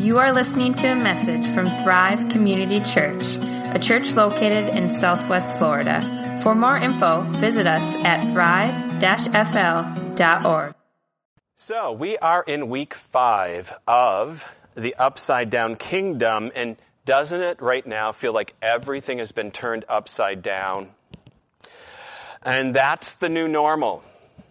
You are listening to a message from Thrive Community Church, a church located in Southwest Florida. For more info, visit us at thrive-fl.org. So we are in week 5 of the Upside Down Kingdom, and doesn't it right now feel like everything has been turned upside down? And that's the new normal.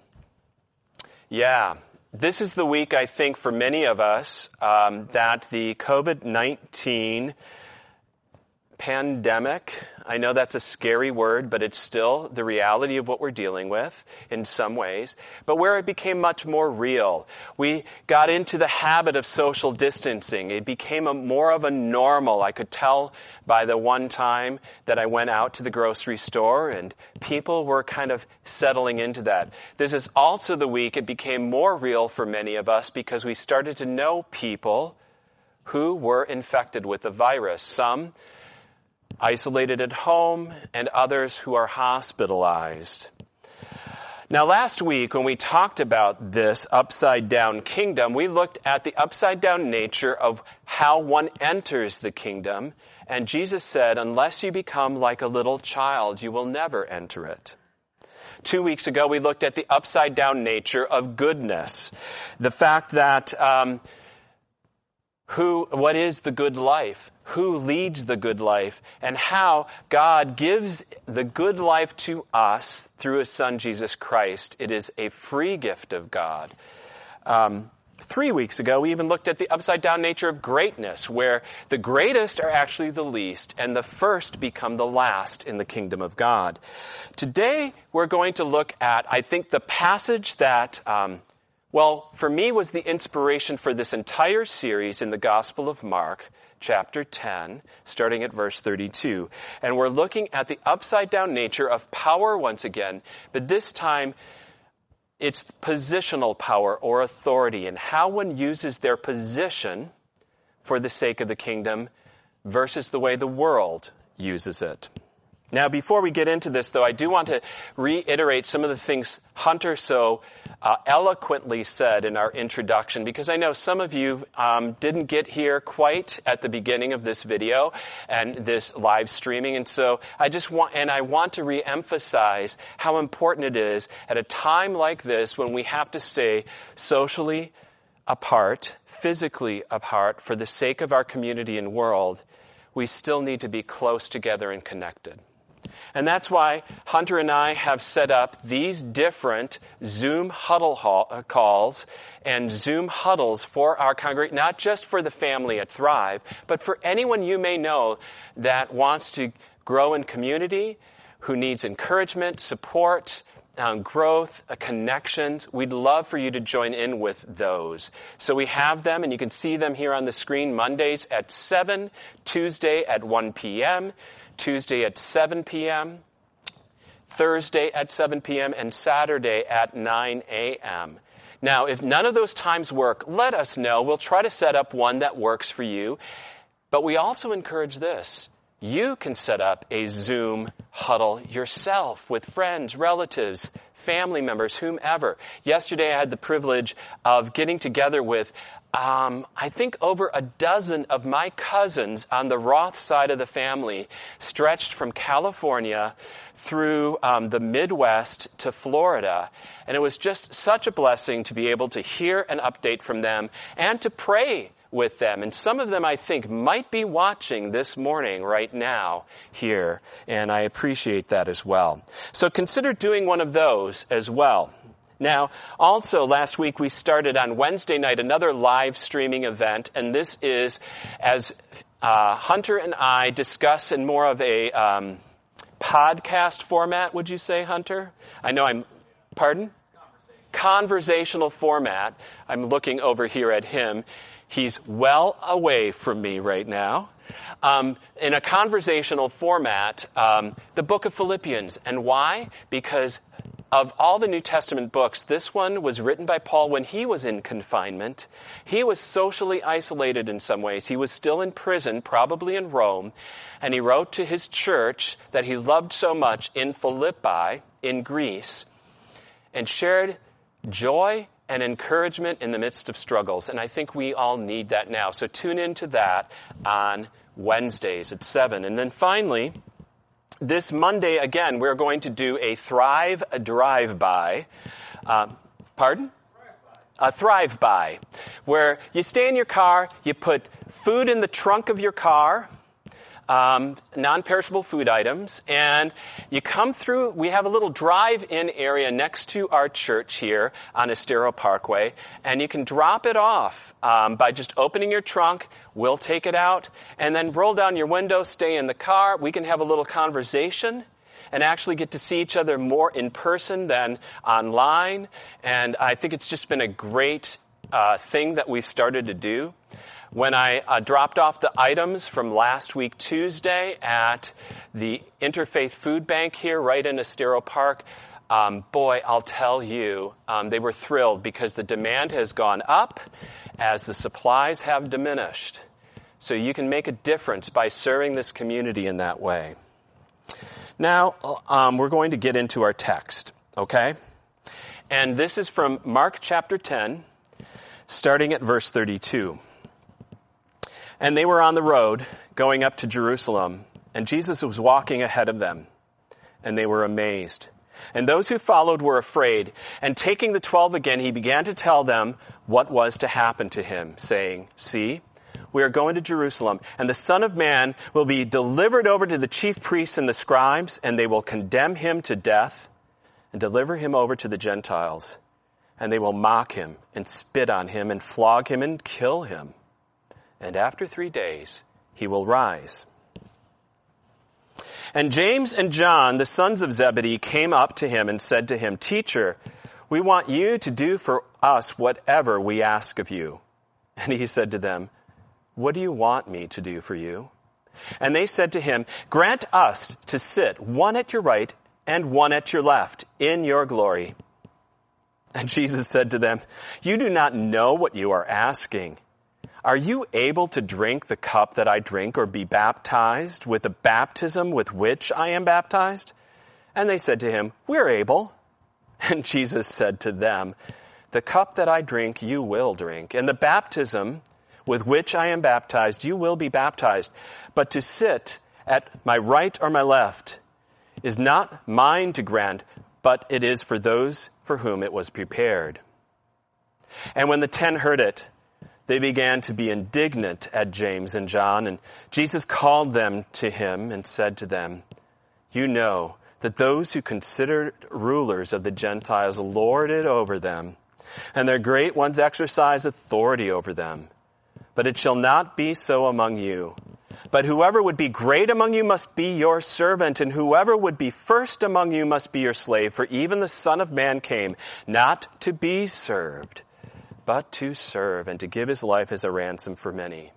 Yeah. This is the week, I think, for many of us, that the COVID-19 pandemic, I know that's a scary word, but it's still the reality of what we're dealing with in some ways, but where it became much more real. We got into the habit of social distancing. It became more of a normal. I could tell by the one time that I went out to the grocery store and people were kind of settling into that. This is also the week it became more real for many of us because we started to know people who were infected with the virus. Some isolated at home, and others who are hospitalized. Now, last week, when we talked about this upside-down kingdom, we looked at the upside-down nature of how one enters the kingdom, and Jesus said, unless you become like a little child, you will never enter it. 2 weeks ago, we looked at the upside-down nature of goodness, the fact that what is the good life? Who leads the good life? And how God gives the good life to us through His Son, Jesus Christ. It is a free gift of God. 3 weeks ago, we even looked at the upside-down nature of greatness, where the greatest are actually the least, and the first become the last in the kingdom of God. Today, we're going to look at, I think, the passage that for me was the inspiration for this entire series in the Gospel of Mark, chapter 10, starting at verse 32. And we're looking at the upside-down nature of power once again, but this time it's positional power or authority and how one uses their position for the sake of the kingdom versus the way the world uses it. Now, before we get into this, though, I do want to reiterate some of the things Hunter so eloquently said in our introduction, because I know some of you didn't get here quite at the beginning of this video and this live streaming, and so I want to reemphasize how important it is at a time like this when we have to stay socially apart, physically apart, for the sake of our community and world. We still need to be close together and connected. And that's why Hunter and I have set up these different Zoom huddle calls and Zoom huddles for our congregation, not just for the family at Thrive, but for anyone you may know that wants to grow in community, who needs encouragement, support, growth, connections. We'd love for you to join in with those. So we have them, and you can see them here on the screen, Mondays at 7, Tuesday at 1 p.m., Tuesday at 7 p.m., Thursday at 7 p.m., and Saturday at 9 a.m. Now, if none of those times work, let us know. We'll try to set up one that works for you. But we also encourage this. You can set up a Zoom huddle yourself with friends, relatives, family members, whomever. Yesterday, I had the privilege of getting together with I think over a dozen of my cousins on the Roth side of the family, stretched from California through the Midwest to Florida. And it was just such a blessing to be able to hear an update from them and to pray with them. And some of them, I think, might be watching this morning right now here. And I appreciate that as well. So consider doing one of those as well. Now, also last week we started on Wednesday night another live streaming event, and this is as Hunter and I discuss in more of a podcast format, would you say, Hunter? I know pardon? Conversational format. I'm looking over here at him. He's well away from me right now. In a conversational format, the book of Philippians. And why? Because of all the New Testament books, this one was written by Paul when he was in confinement. He was socially isolated in some ways. He was still in prison, probably in Rome, and he wrote to his church that he loved so much in Philippi, in Greece, and shared joy and encouragement in the midst of struggles. And I think we all need that now. So tune into that on Wednesdays at 7. And then finally, this Monday, again, we're going to do a Thrive Drive-By. Pardon? A Thrive-By, where you stay in your car, you put food in the trunk of your car, non-perishable food items, and you come through. We have a little drive-in area next to our church here on Estero Parkway, and you can drop it off by just opening your trunk. We'll take it out, and then roll down your window, stay in the car. We can have a little conversation and actually get to see each other more in person than online, and I think it's just been a great thing that we've started to do. When I dropped off the items from last week Tuesday at the Interfaith Food Bank here right in Estero Park, boy, I'll tell you, they were thrilled because the demand has gone up as the supplies have diminished. So you can make a difference by serving this community in that way. Now, we're going to get into our text, okay? And this is from Mark chapter 10, starting at verse 32. And they were on the road going up to Jerusalem, and Jesus was walking ahead of them, and they were amazed. And those who followed were afraid, and taking the 12 again, he began to tell them what was to happen to him, saying, "See, we are going to Jerusalem, and the Son of Man will be delivered over to the chief priests and the scribes, and they will condemn him to death and deliver him over to the Gentiles. And they will mock him and spit on him and flog him and kill him. And after 3 days, he will rise." And James and John, the sons of Zebedee, came up to him and said to him, "Teacher, we want you to do for us whatever we ask of you." And he said to them, "What do you want me to do for you?" And they said to him, "Grant us to sit, one at your right and one at your left, in your glory." And Jesus said to them, "You do not know what you are asking. Are you able to drink the cup that I drink, or be baptized with the baptism with which I am baptized?" And they said to him, "We're able." And Jesus said to them, "The cup that I drink you will drink, and the baptism with which I am baptized you will be baptized. But to sit at my right or my left is not mine to grant, but it is for those for whom it was prepared." And when the 10 heard it, they began to be indignant at James and John, and Jesus called them to him and said to them, "You know that those who consider rulers of the Gentiles lord it over them, and their great ones exercise authority over them. But it shall not be so among you. But whoever would be great among you must be your servant, and whoever would be first among you must be your slave. For even the Son of Man came not to be served, but to serve, and to give his life as a ransom for many."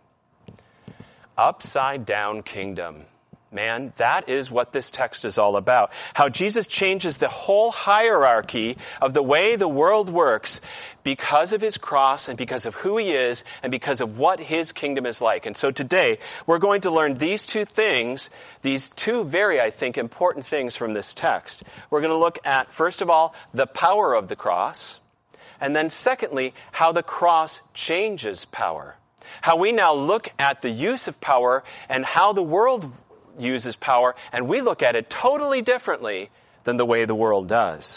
Upside down kingdom. Man, that is what this text is all about. How Jesus changes the whole hierarchy of the way the world works because of his cross and because of who he is and because of what his kingdom is like. And so today, we're going to learn these two things, these two very, I think, important things from this text. We're going to look at, first of all, the power of the cross. And then secondly, how the cross changes power. How we now look at the use of power and how the world uses power, and we look at it totally differently than the way the world does.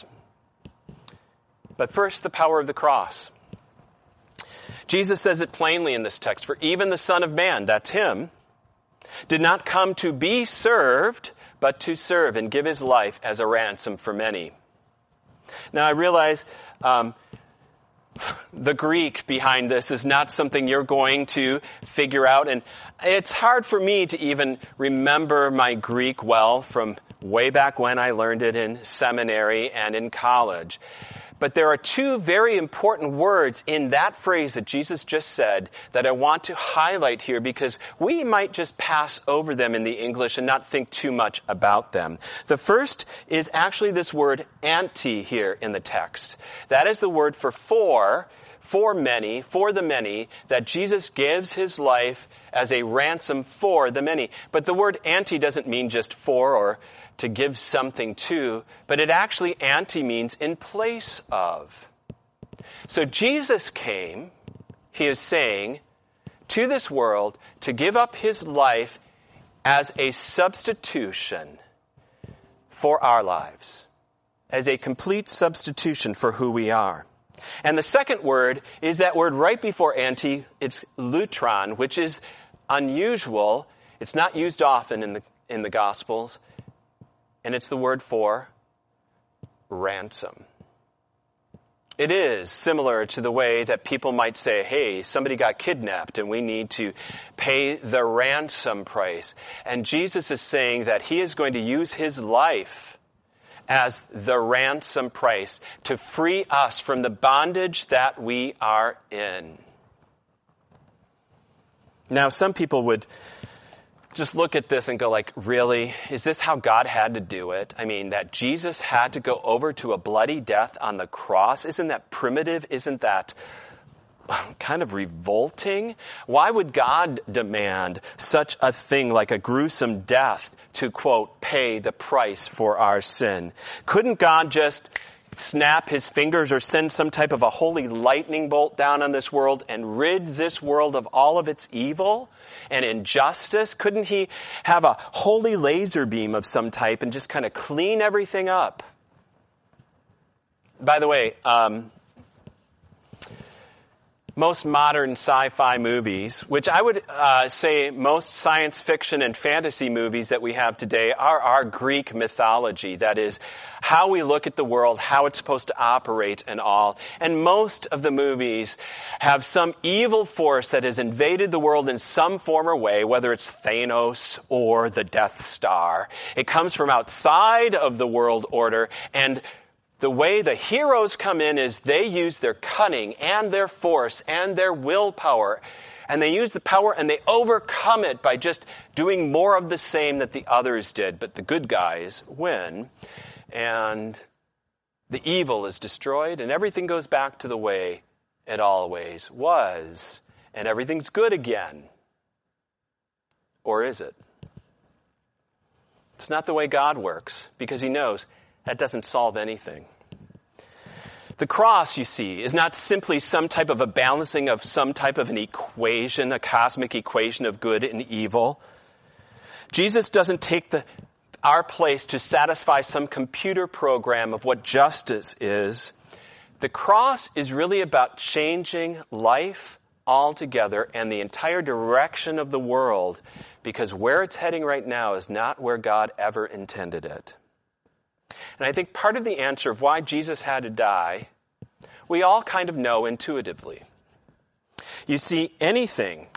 But first, the power of the cross. Jesus says it plainly in this text, "For even the Son of Man," that's him, "did not come to be served, but to serve and give his life as a ransom for many." Now, I realize the Greek behind this is not something you're going to figure out. And it's hard for me to even remember my Greek well from way back when I learned it in seminary and in college. But there are two very important words in that phrase that Jesus just said that I want to highlight here because we might just pass over them in the English and not think too much about them. The first is actually this word anti here in the text. That is the word for many, for the many, that Jesus gives his life as a ransom for the many. But the word anti doesn't mean just for or to give something to, but it actually anti means in place of. So Jesus came, he is saying, to this world to give up his life as a substitution for our lives, as a complete substitution for who we are. And the second word is that word right before anti, it's lutron, which is unusual. It's not used often in the Gospels, and it's the word for ransom. It is similar to the way that people might say, hey, somebody got kidnapped and we need to pay the ransom price. And Jesus is saying that he is going to use his life as the ransom price to free us from the bondage that we are in. Now, some people would just look at this and go like, really? Is this how God had to do it? I mean, that Jesus had to go over to a bloody death on the cross? Isn't that primitive? Isn't that kind of revolting? Why would God demand such a thing like a gruesome death to, quote, pay the price for our sin? Couldn't God just snap his fingers or send some type of a holy lightning bolt down on this world and rid this world of all of its evil and injustice? Couldn't he have a holy laser beam of some type and just kind of clean everything up? By the way, most modern sci-fi movies, which I would say most science fiction and fantasy movies that we have today are our Greek mythology. That is, how we look at the world, how it's supposed to operate and all. And most of the movies have some evil force that has invaded the world in some form or way, whether it's Thanos or the Death Star. It comes from outside of the world order, and the way the heroes come in is they use their cunning and their force and their willpower. And they use the power and they overcome it by just doing more of the same that the others did. But the good guys win. And the evil is destroyed. And everything goes back to the way it always was. And everything's good again. Or is it? It's not the way God works. Because he knows that doesn't solve anything. The cross, you see, is not simply some type of a balancing of some type of an equation, a cosmic equation of good and evil. Jesus doesn't take our place to satisfy some computer program of what justice is. The cross is really about changing life altogether and the entire direction of the world, because where it's heading right now is not where God ever intended it. And I think part of the answer of why Jesus had to die, we all kind of know intuitively. You see, anything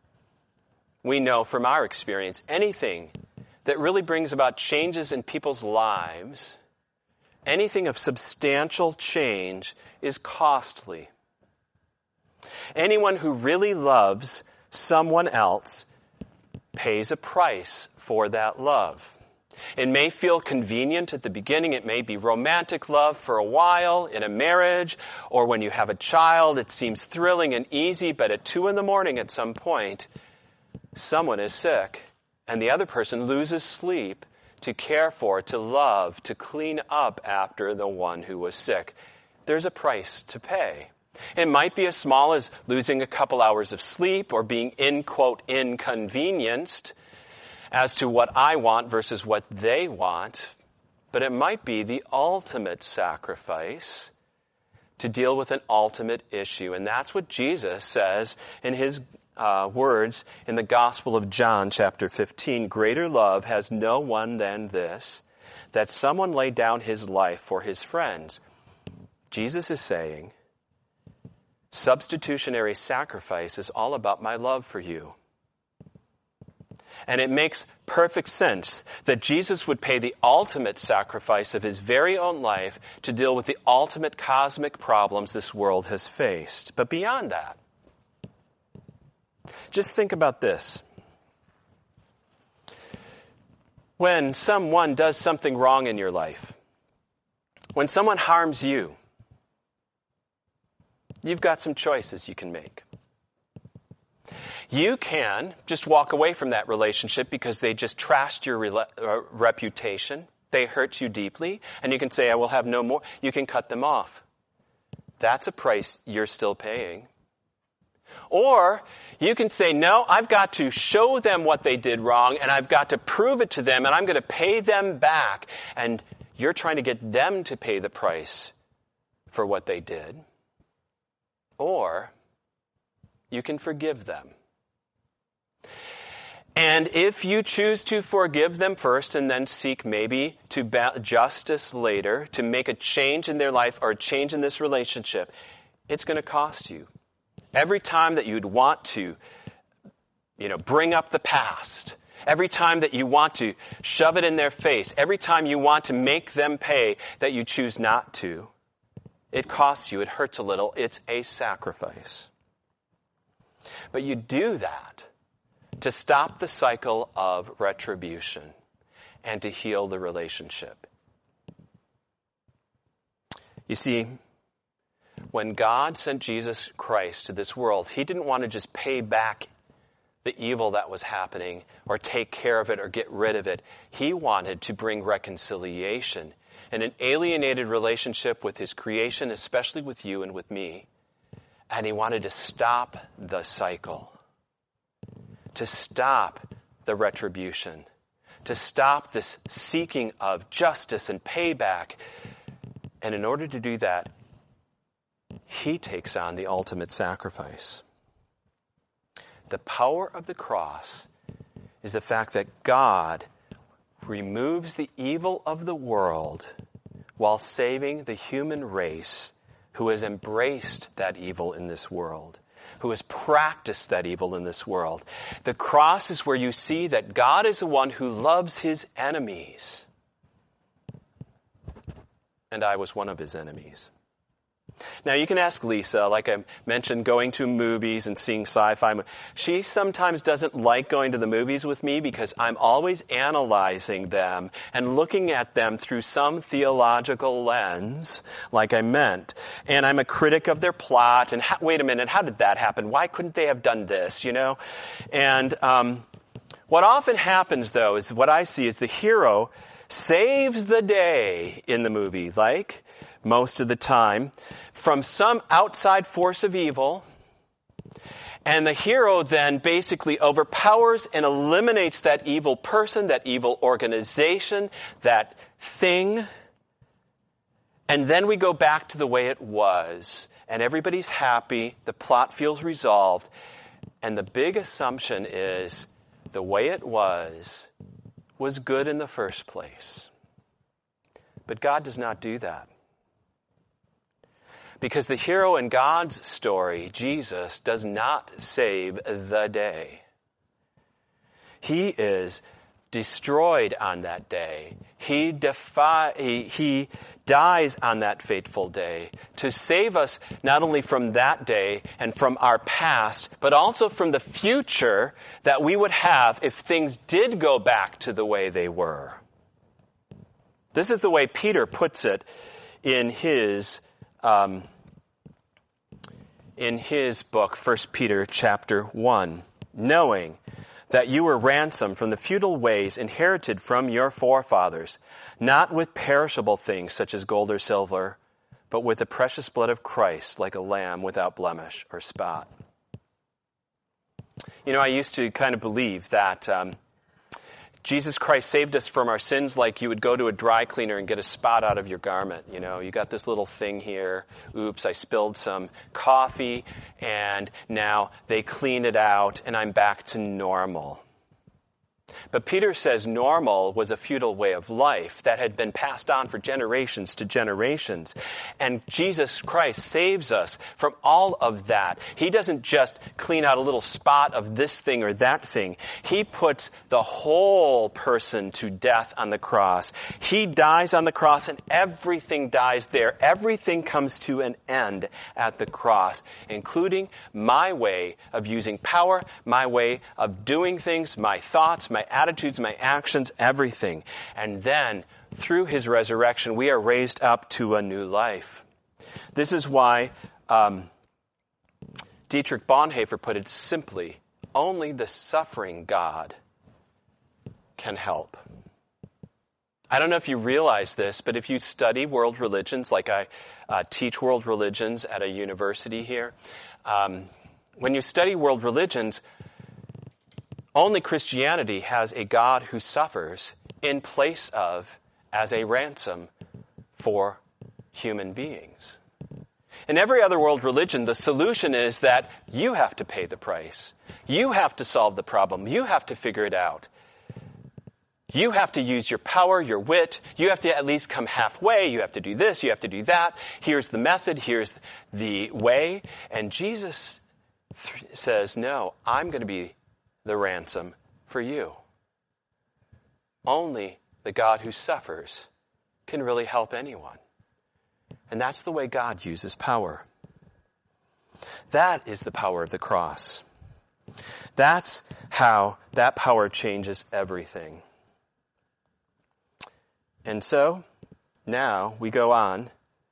we know from our experience, anything that really brings about changes in people's lives, anything of substantial change is costly. Anyone who really loves someone else pays a price for that love. It may feel convenient at the beginning. It may be romantic love for a while in a marriage, or when you have a child, it seems thrilling and easy, but at 2 a.m. at some point, someone is sick, and the other person loses sleep to care for, to love, to clean up after the one who was sick. There's a price to pay. It might be as small as losing a couple hours of sleep or being, in quote, inconvenienced as to what I want versus what they want, but it might be the ultimate sacrifice to deal with an ultimate issue. And that's what Jesus says in his words in the Gospel of John, chapter 15. Greater love has no one than this, that someone lay down his life for his friends. Jesus is saying, substitutionary sacrifice is all about my love for you. And it makes perfect sense that Jesus would pay the ultimate sacrifice of his very own life to deal with the ultimate cosmic problems this world has faced. But beyond that, just think about this. When someone does something wrong in your life, when someone harms you, you've got some choices you can make. You can just walk away from that relationship because they just trashed your reputation. They hurt you deeply. And you can say, I will have no more. You can cut them off. That's a price you're still paying. Or you can say, no, I've got to show them what they did wrong, and I've got to prove it to them, and I'm going to pay them back. And you're trying to get them to pay the price for what they did. Or you can forgive them. And if you choose to forgive them first and then seek maybe to justice later, to make a change in their life or a change in this relationship, it's going to cost you. Every time that you'd want to, bring up the past, every time that you want to shove it in their face, every time you want to make them pay that you choose not to, it costs you, it hurts a little, it's a sacrifice. But you do that to stop the cycle of retribution and to heal the relationship. You see, when God sent Jesus Christ to this world, he didn't want to just pay back the evil that was happening or take care of it or get rid of it. He wanted to bring reconciliation and an alienated relationship with his creation, especially with you and with me. And he wanted to stop the cycle, to stop the retribution, to stop this seeking of justice and payback. And in order to do that, he takes on the ultimate sacrifice. The power of the cross is the fact that God removes the evil of the world while saving the human race who has embraced that evil in this world, who has practiced that evil in this world. The cross is where you see that God is the one who loves his enemies. And I was one of his enemies. Now, you can ask Lisa, like I mentioned, going to movies and seeing sci-fi. She sometimes doesn't like going to the movies with me because I'm always analyzing them and looking at them through some theological lens, like I meant. And I'm a critic of their plot. And wait a minute, how did that happen? Why couldn't they have done this, And what often happens, though, is what I see is the hero saves the day in the movie, like most of the time, from some outside force of evil. And the hero then basically overpowers and eliminates that evil person, that evil organization, that thing. And then we go back to the way it was. And everybody's happy. The plot feels resolved. And the big assumption is the way it was good in the first place. But God does not do that. Because the hero in God's story, Jesus, does not save the day. He is destroyed on that day. He dies on that fateful day to save us not only from that day and from our past, but also from the future that we would have if things did go back to the way they were. This is the way Peter puts it in his book, 1 Peter chapter 1, knowing that you were ransomed from the futile ways inherited from your forefathers, not with perishable things such as gold or silver, but with the precious blood of Christ, like a lamb without blemish or spot. I used to kind of believe that Jesus Christ saved us from our sins like you would go to a dry cleaner and get a spot out of your garment. You got this little thing here. Oops, I spilled some coffee, and now they clean it out, and I'm back to normal. But Peter says normal was a futile way of life that had been passed on for generations to generations. And Jesus Christ saves us from all of that. He doesn't just clean out a little spot of this thing or that thing. He puts the whole person to death on the cross. He dies on the cross, and everything dies there. Everything comes to an end at the cross, including my way of using power, my way of doing things, my thoughts, my attitudes, my actions, everything. And then, through his resurrection, we are raised up to a new life. This is why Dietrich Bonhoeffer put it simply, only the suffering God can help. I don't know if you realize this, but if you study world religions, like I teach world religions at a university here, when you study world religions, only Christianity has a God who suffers in place of as a ransom for human beings. In every other world religion, the solution is that you have to pay the price. You have to solve the problem. You have to figure it out. You have to use your power, your wit. You have to at least come halfway. You have to do this. You have to do that. Here's the method. Here's the way. And Jesus says, no, I'm going to be the ransom for you. Only the God who suffers can really help anyone. And that's the way God uses power. That is the power of the cross. That's how that power changes everything. And so, now we go on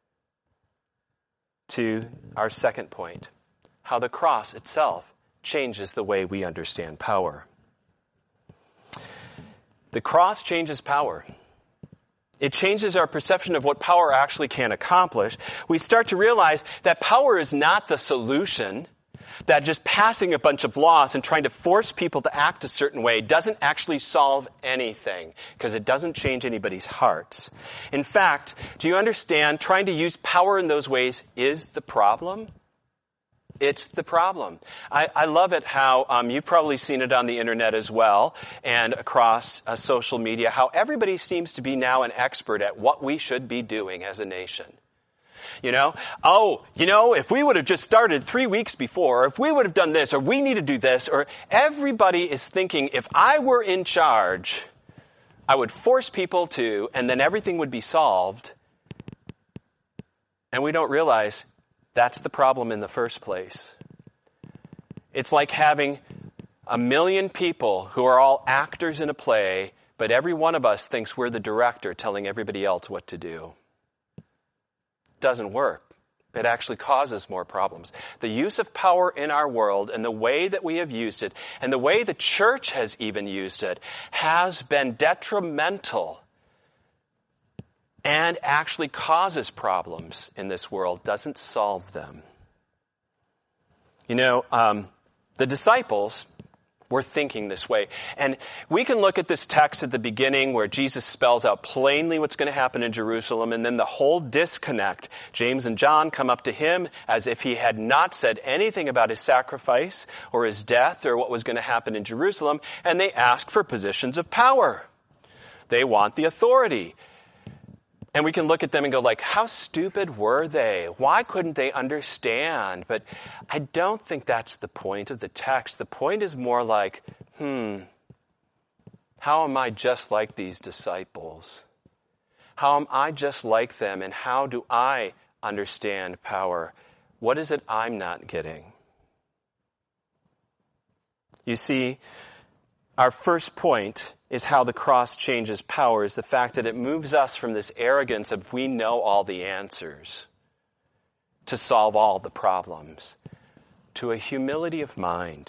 to our second point, how the cross itself changes the way we understand power. The cross changes power. It changes our perception of what power actually can accomplish. We start to realize that power is not the solution, that just passing a bunch of laws and trying to force people to act a certain way doesn't actually solve anything, because it doesn't change anybody's hearts. In fact, do you understand, trying to use power in those ways is the problem? It's the problem. I love it how, you've probably seen it on the internet as well and across social media, how everybody seems to be now an expert at what we should be doing as a nation. If we would have just started 3 weeks before, or if we would have done this, or we need to do this, or everybody is thinking, if I were in charge, I would force people to, and then everything would be solved. And we don't realize that's the problem in the first place. It's like having 1 million people who are all actors in a play, but every one of us thinks we're the director telling everybody else what to do. Doesn't work. It actually causes more problems. The use of power in our world and the way that we have used it and the way the church has even used it has been detrimental and actually causes problems in this world, doesn't solve them. The disciples were thinking this way. And we can look at this text at the beginning where Jesus spells out plainly what's going to happen in Jerusalem, and then the whole disconnect. James and John come up to him as if he had not said anything about his sacrifice or his death or what was going to happen in Jerusalem, and they ask for positions of power. They want the authority. And we can look at them and go like, how stupid were they? Why couldn't they understand? But I don't think that's the point of the text. The point is more like, how am I just like these disciples? How am I just like them? And how do I understand power? What is it I'm not getting? You see, our first point is how the cross changes power, is the fact that it moves us from this arrogance of we know all the answers to solve all the problems, to a humility of mind.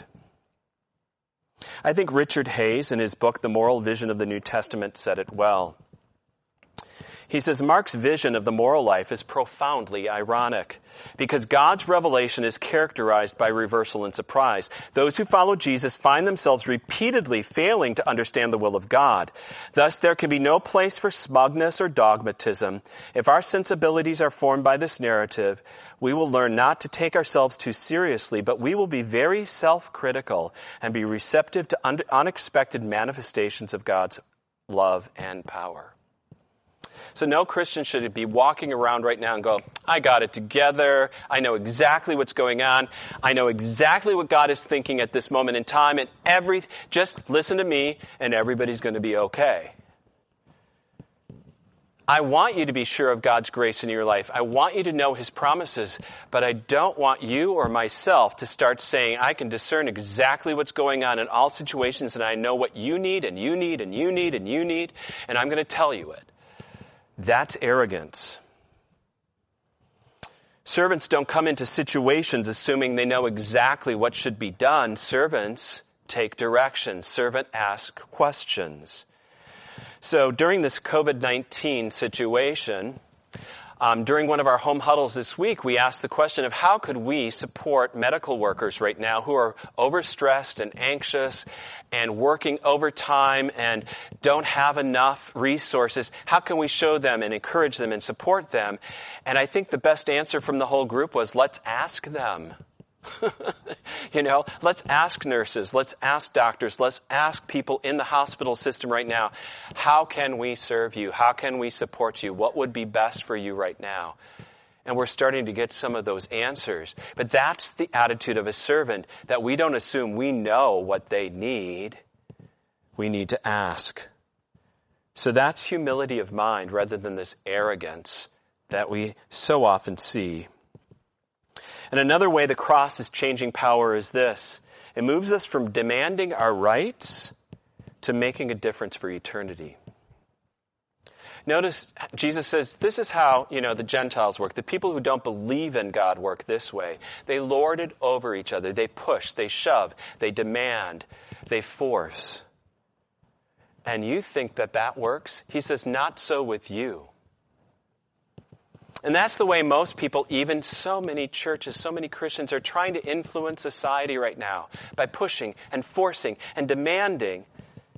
I think Richard Hayes, in his book, The Moral Vision of the New Testament, said it well. He says, Mark's vision of the moral life is profoundly ironic because God's revelation is characterized by reversal and surprise. Those who follow Jesus find themselves repeatedly failing to understand the will of God. Thus, there can be no place for smugness or dogmatism. If our sensibilities are formed by this narrative, we will learn not to take ourselves too seriously, but we will be very self-critical and be receptive to unexpected manifestations of God's love and power. So no Christian should be walking around right now and go, I got it together. I know exactly what's going on. I know exactly what God is thinking at this moment in time. And just listen to me and everybody's going to be okay. I want you to be sure of God's grace in your life. I want you to know His promises. But I don't want you or myself to start saying, I can discern exactly what's going on in all situations and I know what you need and you need and you need and you need. And I'm going to tell you it. That's arrogance. Servants don't come into situations assuming they know exactly what should be done. Servants take direction. Servant asks questions. So during this COVID-19 situation, during one of our home huddles this week, we asked the question of how could we support medical workers right now who are overstressed and anxious and working overtime and don't have enough resources. How can we show them and encourage them and support them? And I think the best answer from the whole group was, let's ask them. Let's ask nurses, let's ask doctors, let's ask people in the hospital system right now, how can we serve you? How can we support you? What would be best for you right now? And we're starting to get some of those answers. But that's the attitude of a servant, that we don't assume we know what they need. We need to ask. So that's humility of mind rather than this arrogance that we so often see. And another way the cross is changing power is this. It moves us from demanding our rights to making a difference for eternity. Notice Jesus says this is how, the Gentiles work. The people who don't believe in God work this way. They lord it over each other. They push, they shove, they demand, they force. And you think that works? He says, not so with you. And that's the way most people, even so many churches, so many Christians are trying to influence society right now by pushing and forcing and demanding.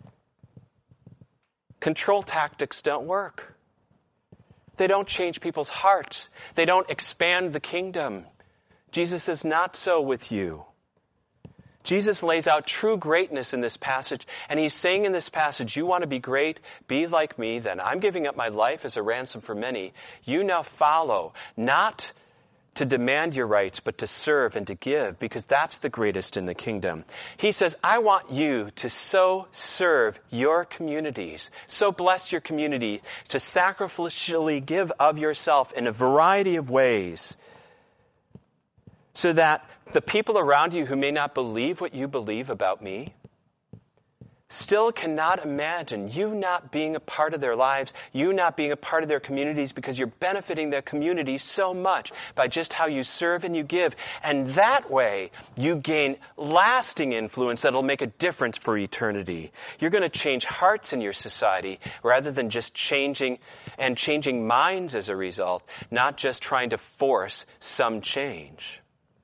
Control tactics don't work. They don't change people's hearts. They don't expand the kingdom. Jesus says, not so with you. Jesus lays out true greatness in this passage, and he's saying in this passage, you want to be great? Be like me, then. I'm giving up my life as a ransom for many. You now follow, not to demand your rights, but to serve and to give, because that's the greatest in the kingdom. He says, I want you to so serve your communities, so bless your community, to sacrificially give of yourself in a variety of ways, so that the people around you who may not believe what you believe about me still cannot imagine you not being a part of their lives, you not being a part of their communities, because you're benefiting their community so much by just how you serve and you give. And that way, you gain lasting influence that'll make a difference for eternity. You're going to change hearts in your society rather than just changing minds as a result, not just trying to force some change.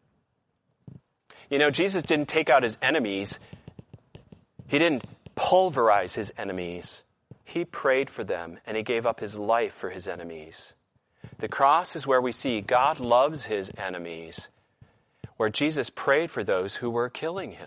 Jesus didn't take out his enemies. He didn't pulverize his enemies. He prayed for them, and he gave up his life for his enemies. The cross is where we see God loves his enemies, where Jesus prayed for those who were killing him.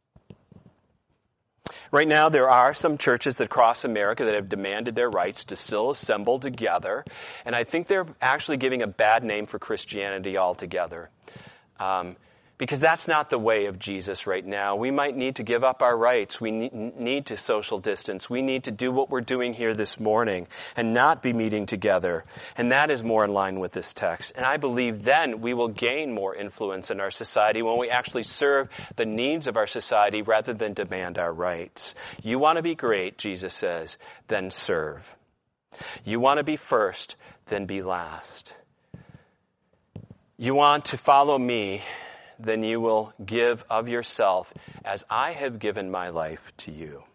Right now, there are some churches across America that have demanded their rights to still assemble together, and I think they're actually giving a bad name for Christianity altogether. Because that's not the way of Jesus right now. We might need to give up our rights. We need to social distance. We need to do what we're doing here this morning and not be meeting together. And that is more in line with this text. And I believe then we will gain more influence in our society when we actually serve the needs of our society rather than demand our rights. You want to be great, Jesus says, then serve. You want to be first, then be last. You want to follow me, then you will give of yourself as I have given my life to you.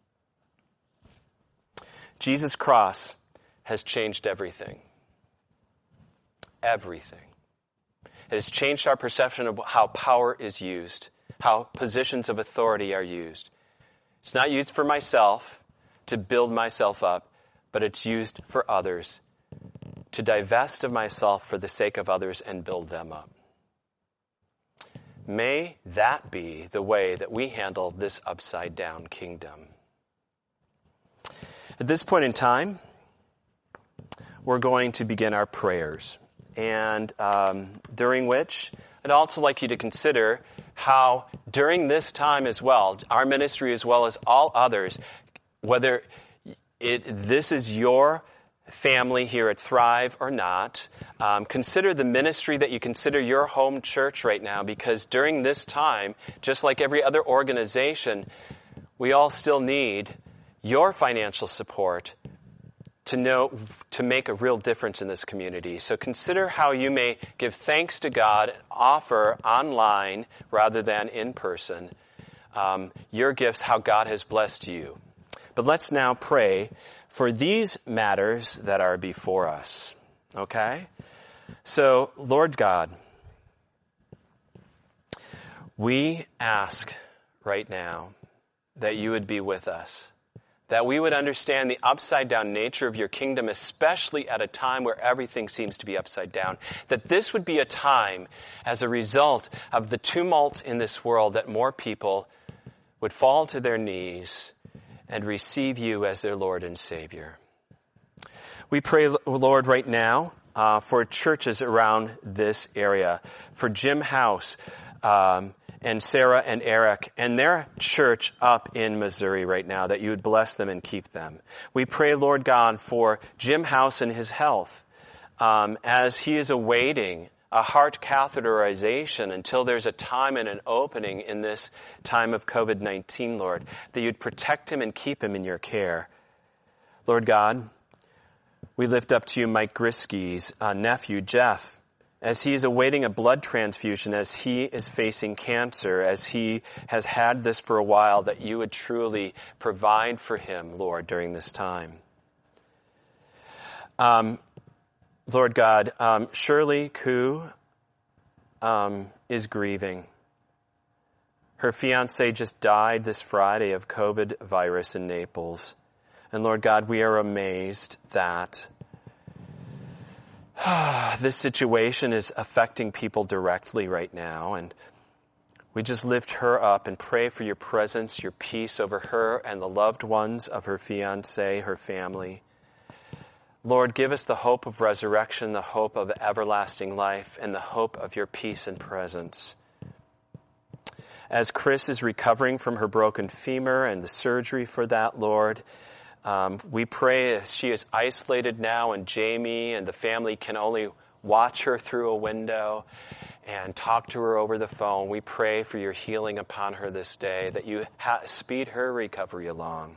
Jesus' cross has changed everything. Everything. It has changed our perception of how power is used, how positions of authority are used. It's not used for myself to build myself up, but it's used for others, to divest of myself for the sake of others and build them up. May that be the way that we handle this upside-down kingdom. At this point in time, we're going to begin our prayers, and during which I'd also like you to consider how during this time as well, our ministry as well as all others, whether this is your family here at Thrive or not, consider the ministry that you consider your home church right now, because during this time, just like every other organization, we all still need your financial support to make a real difference in this community. So consider how you may give thanks to God and offer online rather than in person your gifts, how God has blessed you. But let's now pray for these matters that are before us. Okay? So, Lord God, we ask right now that you would be with us, that we would understand the upside-down nature of your kingdom, especially at a time where everything seems to be upside down, that this would be a time, as a result of the tumult in this world, that more people would fall to their knees and receive you as their Lord and Savior. We pray, Lord, right now for churches around this area, for Jim House, and Sarah and Eric and their church up in Missouri right now, that you would bless them and keep them. We pray, Lord God, for Jim House and his health as he is awaiting a heart catheterization until there's a time and an opening in this time of COVID-19, Lord, that you'd protect him and keep him in your care. Lord God, we lift up to you Mike Grisky's nephew, Jeff, as he is awaiting a blood transfusion, as he is facing cancer, as he has had this for a while, that you would truly provide for him, Lord, during this time. Lord God, Shirley Koo is grieving. Her fiancé just died this Friday of COVID virus in Naples. And Lord God, we are amazed that this situation is affecting people directly right now, and we just lift her up and pray for your presence, your peace over her and the loved ones of her fiancé, her family. Lord, give us the hope of resurrection, the hope of everlasting life, and the hope of your peace and presence. As Chris is recovering from her broken femur and the surgery for that, Lord, we pray as she is isolated now, and Jamie and the family can only watch her through a window and talk to her over the phone. We pray for your healing upon her this day, that you speed her recovery along.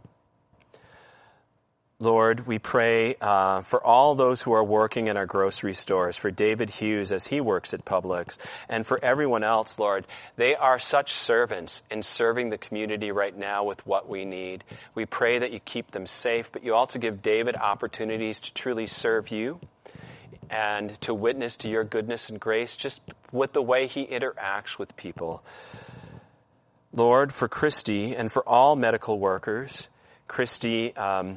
Lord, we pray for all those who are working in our grocery stores, for David Hughes as he works at Publix, and for everyone else, Lord. They are such servants in serving the community right now with what we need. We pray that you keep them safe, but you also give David opportunities to truly serve you and to witness to your goodness and grace just with the way he interacts with people. Lord, for Christy and for all medical workers, Christy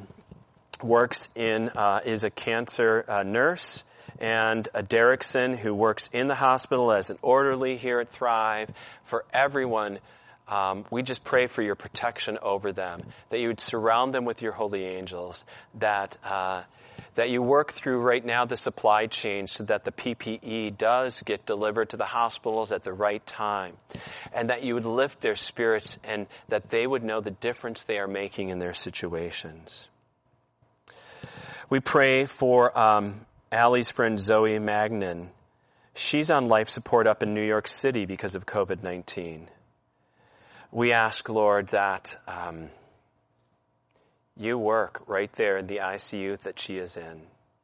is a cancer nurse, and Derrickson, who works in the hospital as an orderly here at Thrive. For everyone, we just pray for your protection over them, that you would surround them with your holy angels, that you work through right now the supply chain so that the PPE does get delivered to the hospitals at the right time, and that you would lift their spirits and that they would know the difference they are making in their situations. We pray for Allie's friend Zoe Magnan. She's on life support up in New York City because of COVID-19. We ask, Lord, that you work right there in the ICU that she is in.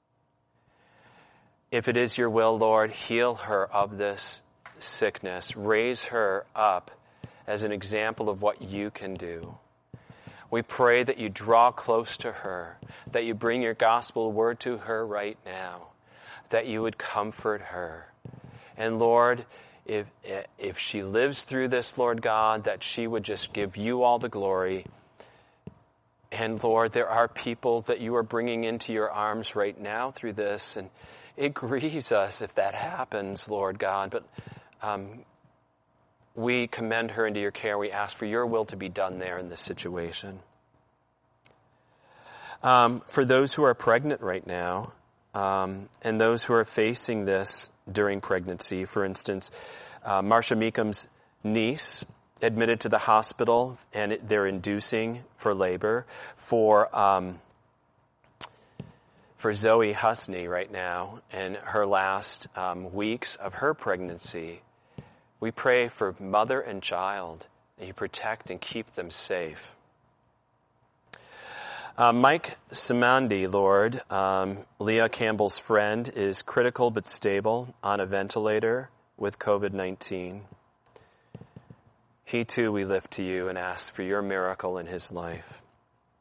If it is your will, Lord, heal her of this sickness. Raise her up as an example of what you can do. We pray that you draw close to her, that you bring your gospel word to her right now, that you would comfort her. And Lord, if she lives through this, Lord God, that she would just give you all the glory. And Lord, there are people that you are bringing into your arms right now through this, and it grieves us if that happens, Lord God. But we commend her into your care. We ask for your will to be done there in this situation. For those who are pregnant right now, and those who are facing this during pregnancy, for instance, Marsha Meekum's niece admitted to the hospital, and they're inducing for labor. For Zoe Husney right now, in her last weeks of her pregnancy, we pray for mother and child, that you protect and keep them safe. Mike Simandi, Lord, Leah Campbell's friend, is critical but stable on a ventilator with COVID-19. He too we lift to you and ask for your miracle in his life.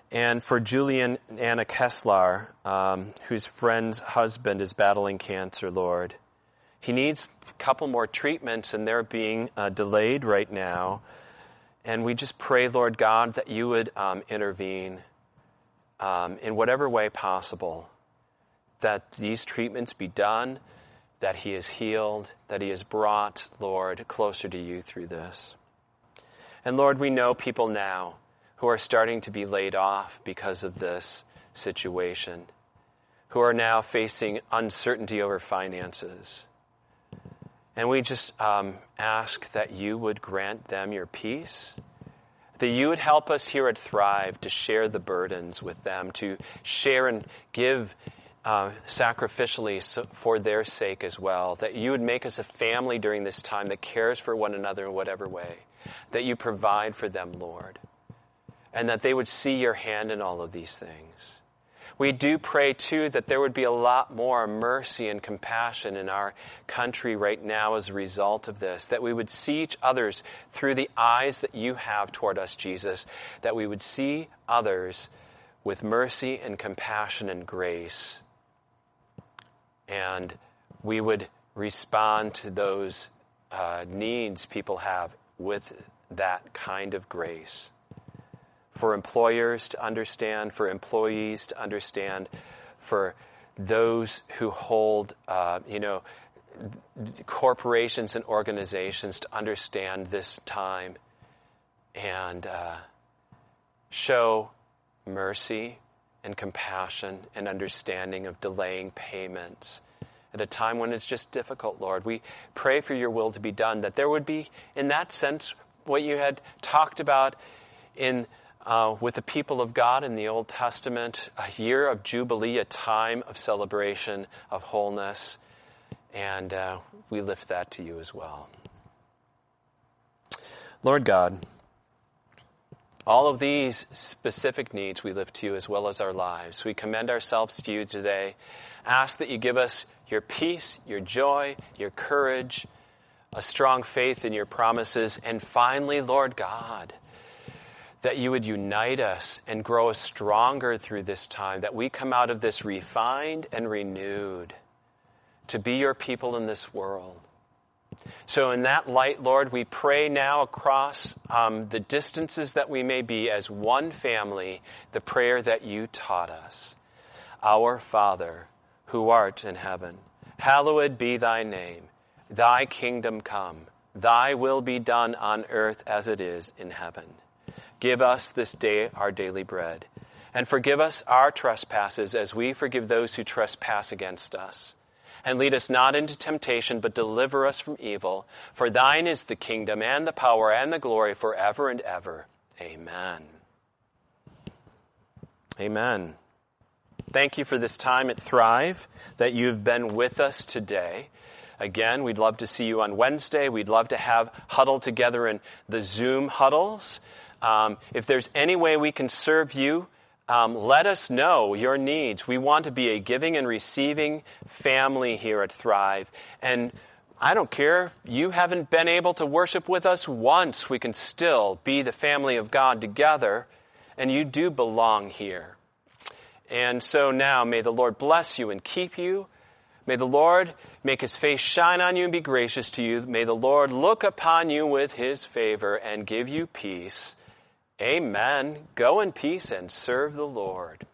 And for Julian and Anna Kessler, whose friend's husband is battling cancer, Lord. He needs a couple more treatments, and they're being delayed right now. And we just pray, Lord God, that you would intervene in whatever way possible, that these treatments be done, that he is healed, that he is brought, Lord, closer to you through this. And Lord, we know people now who are starting to be laid off because of this situation, who are now facing uncertainty over finances. And we just ask that you would grant them your peace, that you would help us here at Thrive to share the burdens with them, to share and give sacrificially for their sake as well, that you would make us a family during this time that cares for one another in whatever way, that you provide for them, Lord, and that they would see your hand in all of these things. We do pray, too, that there would be a lot more mercy and compassion in our country right now as a result of this, that we would see each others through the eyes that you have toward us, Jesus, that we would see others with mercy and compassion and grace, and we would respond to those needs people have with that kind of grace. For employers to understand, for employees to understand, for those who hold, corporations and organizations to understand this time and show mercy and compassion and understanding of delaying payments at a time when it's just difficult, Lord. We pray for your will to be done, that there would be, in that sense, what you had talked about with the people of God in the Old Testament, a year of Jubilee, a time of celebration, of wholeness, and we lift that to you as well. Lord God, all of these specific needs we lift to you as well as our lives. We commend ourselves to you today. Ask that you give us your peace, your joy, your courage, a strong faith in your promises, and finally, Lord God, that you would unite us and grow us stronger through this time, that we come out of this refined and renewed to be your people in this world. So in that light, Lord, we pray now across the distances that we may be as one family, the prayer that you taught us. Our Father, who art in heaven, hallowed be thy name. Thy kingdom come. Thy will be done on earth as it is in heaven. Give us this day our daily bread, and forgive us our trespasses as we forgive those who trespass against us. And lead us not into temptation, but deliver us from evil. For thine is the kingdom and the power and the glory forever and ever. Amen. Amen. Thank you for this time at Thrive, that you've been with us today. Again, we'd love to see you on Wednesday. We'd love to have huddle together in the Zoom huddles. If there's any way we can serve you, let us know your needs. We want to be a giving and receiving family here at Thrive. And I don't care if you haven't been able to worship with us once, we can still be the family of God together, and you do belong here. And so now, may the Lord bless you and keep you. May the Lord make his face shine on you and be gracious to you. May the Lord look upon you with his favor and give you peace. Amen. Go in peace and serve the Lord.